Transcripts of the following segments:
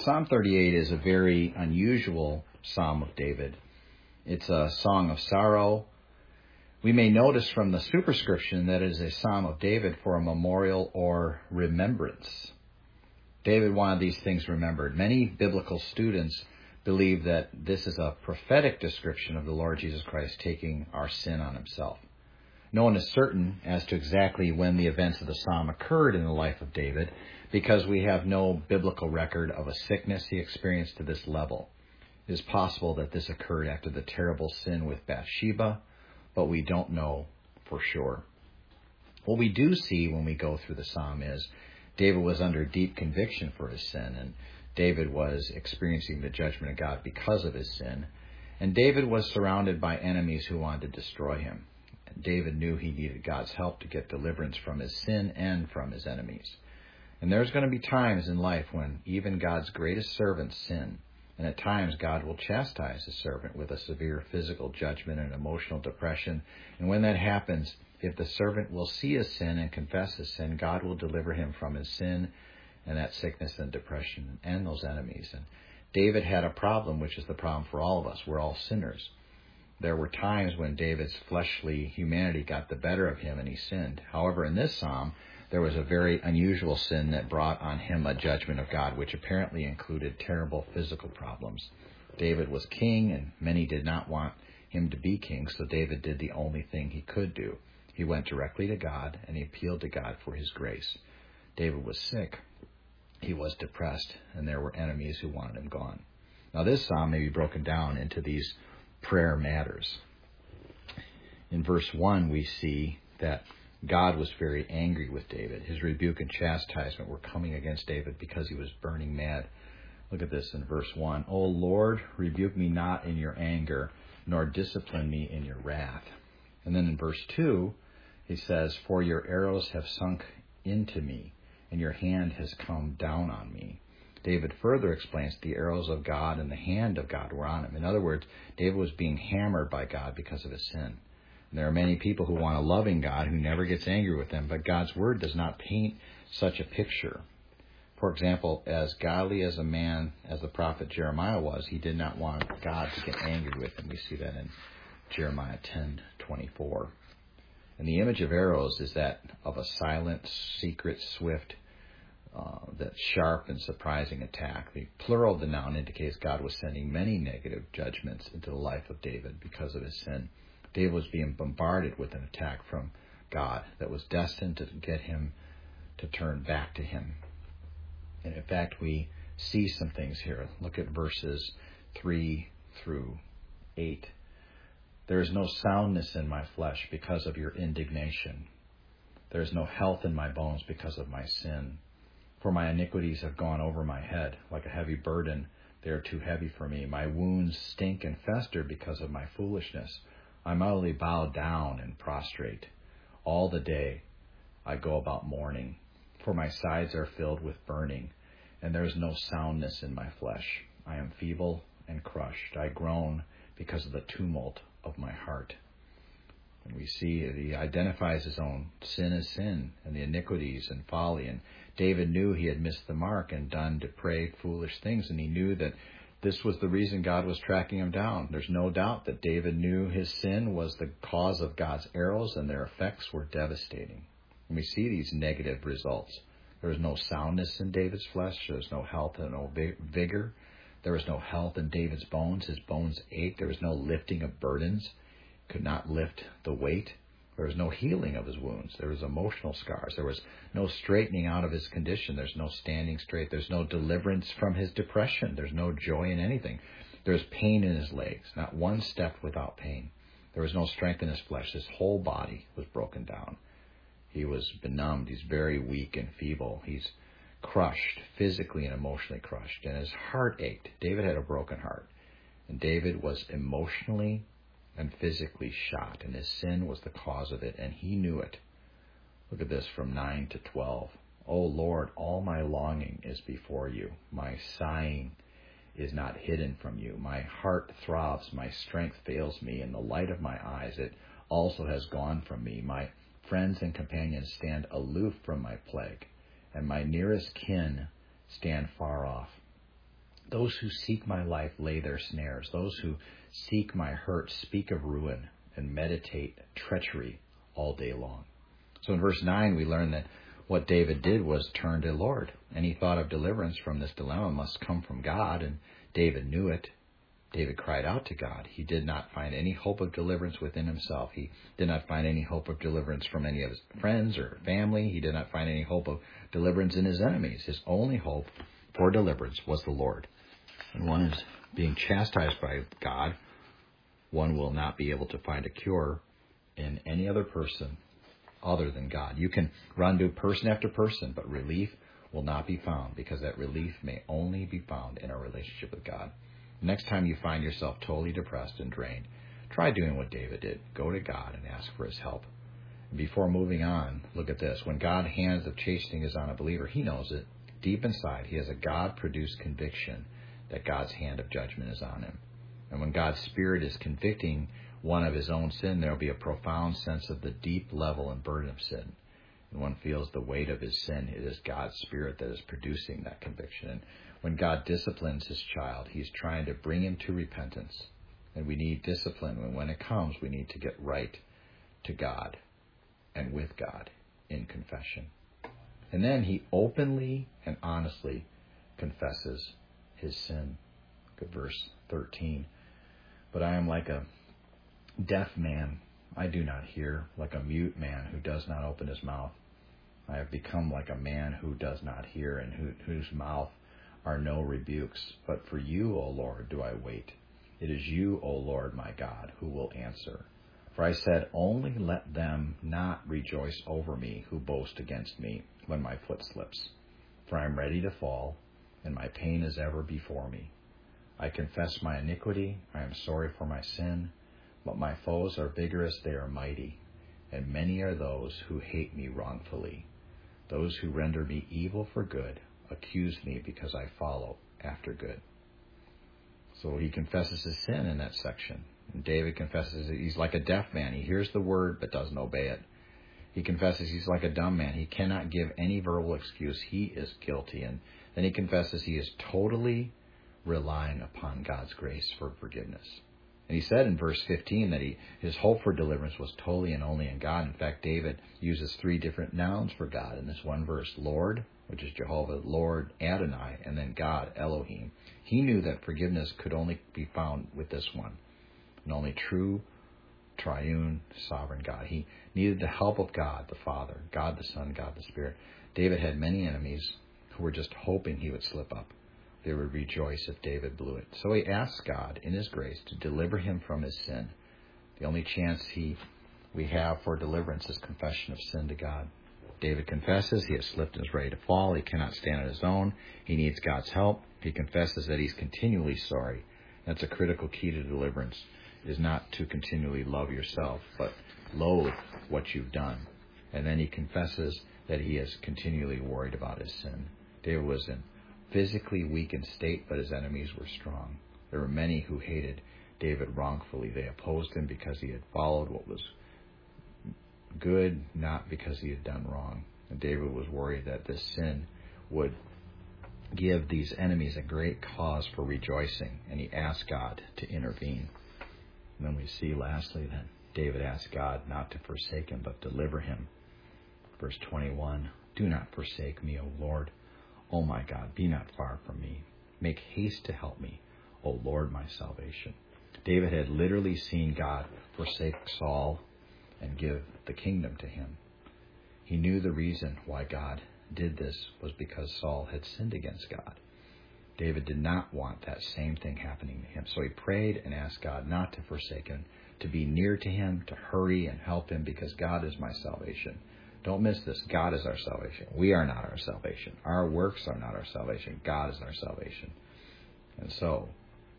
Psalm 38 is a very unusual psalm of David. It's a song of sorrow. We may notice from the superscription that it is a psalm of David for a memorial or remembrance. David wanted these things remembered. Many biblical students believe that this is a prophetic description of the Lord Jesus Christ taking our sin on himself. No one is certain as to exactly when the events of the psalm occurred in the life of David, because we have no biblical record of a sickness he experienced to this level. It is possible that this occurred after the terrible sin with Bathsheba, but we don't know for sure. What we do see when we go through the psalm is David was under deep conviction for his sin, and David was experiencing the judgment of God because of his sin, and David was surrounded by enemies who wanted to destroy him. David knew he needed God's help to get deliverance from his sin and from his enemies. And there's going to be times in life when even God's greatest servants sin. And at times God will chastise his servant with a severe physical judgment and emotional depression. And when that happens, if the servant will see his sin and confess his sin, God will deliver him from his sin and that sickness and depression and those enemies. And David had a problem, which is the problem for all of us. We're all sinners. There were times when David's fleshly humanity got the better of him and he sinned. However, in this psalm, there was a very unusual sin that brought on him a judgment of God, which apparently included terrible physical problems. David was king, and many did not want him to be king, so David did the only thing he could do. He went directly to God, and he appealed to God for his grace. David was sick. He was depressed, and there were enemies who wanted him gone. Now, this psalm may be broken down into these prayer matters. In verse 1, we see that God was very angry with David. His rebuke and chastisement were coming against David because he was burning mad. Look at this in verse 1. O Lord, rebuke me not in your anger, nor discipline me in your wrath. And then in verse 2, he says, For your arrows have sunk into me, and your hand has come down on me. David further explains the arrows of God and the hand of God were on him. In other words, David was being hammered by God because of his sin. And there are many people who want a loving God who never gets angry with them, but God's word does not paint such a picture. For example, as godly as a man as the prophet Jeremiah was, he did not want God to get angry with him. We see that in Jeremiah 10:24. And the image of arrows is that of a silent, secret, swift, that sharp and surprising attack. The plural of the noun indicates God was sending many negative judgments into the life of David because of his sin. David was being bombarded with an attack from God that was destined to get him to turn back to him. And in fact, we see some things here. Look at verses 3 through 8. There is no soundness in my flesh because of your indignation. There is no health in my bones because of my sin. For my iniquities have gone over my head like a heavy burden. They are too heavy for me. My wounds stink and fester because of my foolishness. I'm utterly bowed down and prostrate. All the day I go about mourning, for my sides are filled with burning, and there is no soundness in my flesh. I am feeble and crushed. I groan because of the tumult of my heart. And we see that he identifies his own sin as sin and the iniquities and folly. And David knew he had missed the mark and done depraved, foolish things, and he knew that this was the reason God was tracking him down. There's no doubt that David knew his sin was the cause of God's arrows, and their effects were devastating. And we see these negative results. There was no soundness in David's flesh. There was no health and no vigor. There was no health in David's bones. His bones ached. There was no lifting of burdens. He could not lift the weight. There was no healing of his wounds. There was emotional scars. There was no straightening out of his condition. There's no standing straight. There's no deliverance from his depression. There's no joy in anything. There's pain in his legs. Not one step without pain. There was no strength in his flesh. His whole body was broken down. He was benumbed. He's very weak and feeble. He's crushed, physically and emotionally crushed. And his heart ached. David had a broken heart. And David was emotionally and physically shot, and his sin was the cause of it, and he knew it. Look at this from 9 to 12. O Lord, all my longing is before you. My sighing is not hidden from you. My heart throbs, my strength fails me, and the light of my eyes, it also has gone from me. My friends and companions stand aloof from my plague, and my nearest kin stand far off. Those who seek my life lay their snares. Those who seek my hurt speak of ruin and meditate treachery all day long. So in verse 9, we learn that what David did was turn to the Lord. Any thought of deliverance from this dilemma must come from God, and David knew it. David cried out to God. He did not find any hope of deliverance within himself. He did not find any hope of deliverance from any of his friends or family. He did not find any hope of deliverance in his enemies. His only hope for deliverance was the Lord. When one is being chastised by God, one will not be able to find a cure in any other person other than God. You can run to person after person, but relief will not be found, because that relief may only be found in our relationship with God. Next time you find yourself totally depressed and drained, try doing what David did. Go to God and ask for his help. And before moving on, look at this. When God's hands of chastening is on a believer, he knows it. Deep inside, he has a God-produced conviction that God's hand of judgment is on him. And when God's Spirit is convicting one of his own sin, there will be a profound sense of the deep level and burden of sin. And one feels the weight of his sin. It is God's Spirit that is producing that conviction. And when God disciplines his child, he's trying to bring him to repentance. And we need discipline. And when it comes, we need to get right to God and with God in confession. And then he openly and honestly confesses his sin. Look at verse 13. But I am like a deaf man. I do not hear, like a mute man who does not open his mouth. I have become like a man who does not hear, and whose mouth are no rebukes. But for you, O Lord, do I wait. It is you, O Lord, my God, who will answer. For I said, only let them not rejoice over me who boast against me when my foot slips. For I am ready to fall, and my pain is ever before me. I confess my iniquity. I am sorry for my sin. But my foes are vigorous, they are mighty, and many are those who hate me wrongfully. Those who render me evil for good accuse me because I follow after good. So he confesses his sin in that section. And David confesses that he's like a deaf man. He hears the word but doesn't obey it. He confesses he's like a dumb man. He cannot give any verbal excuse. He is guilty. And then he confesses he is totally relying upon God's grace for forgiveness. And he said in verse 15 that his hope for deliverance was totally and only in God. In fact, David uses 3 different nouns for God in this one verse. Lord, which is Jehovah, Lord, Adonai, and then God, Elohim. He knew that forgiveness could only be found with this one, and only true, triune, sovereign God. He needed the help of God the Father, God the Son, God the Spirit. David had many enemies who were just hoping he would slip up. They would rejoice if David blew it. So he asked God in his grace to deliver him from his sin. The only chance we have for deliverance is confession of sin to God. David confesses he has slipped and is ready to fall. He cannot stand on his own. He needs God's help. He confesses that he's continually sorry. That's a critical key to deliverance, is not to continually love yourself, but loathe what you've done. And then he confesses that he is continually worried about his sin. David was in physically weakened state, but his enemies were strong. There were many who hated David wrongfully. They opposed him because he had followed what was good, not because he had done wrong. And David was worried that this sin would give these enemies a great cause for rejoicing, and he asked God to intervene. And then we see lastly that David asked God not to forsake him, but deliver him. Verse 21, do not forsake me, O Lord. O my God, be not far from me. Make haste to help me, O Lord, my salvation. David had literally seen God forsake Saul and give the kingdom to him. He knew the reason why God did this was because Saul had sinned against God. David did not want that same thing happening to him. So he prayed and asked God not to forsake him, to be near to him, to hurry and help him, because God is my salvation. Don't miss this. God is our salvation. We are not our salvation. Our works are not our salvation. God is our salvation. And so,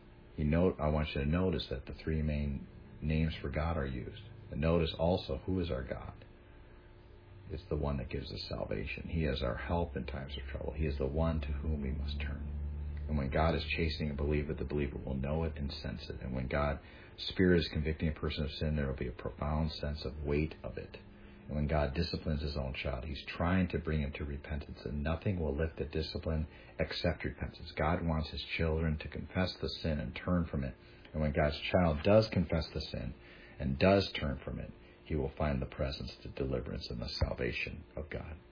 I want you to notice that the 3 main names for God are used. And notice also who is our God. It's the one that gives us salvation. He is our help in times of trouble. He is the one to whom we must turn. And when God is chastening a believer, the believer will know it and sense it. And when God's Spirit is convicting a person of sin, there will be a profound sense of weight of it. when God disciplines his own child, he's trying to bring him to repentance, and nothing will lift the discipline except repentance. God wants his children to confess the sin and turn from it. And when God's child does confess the sin and does turn from it, he will find the presence, the deliverance, and the salvation of God.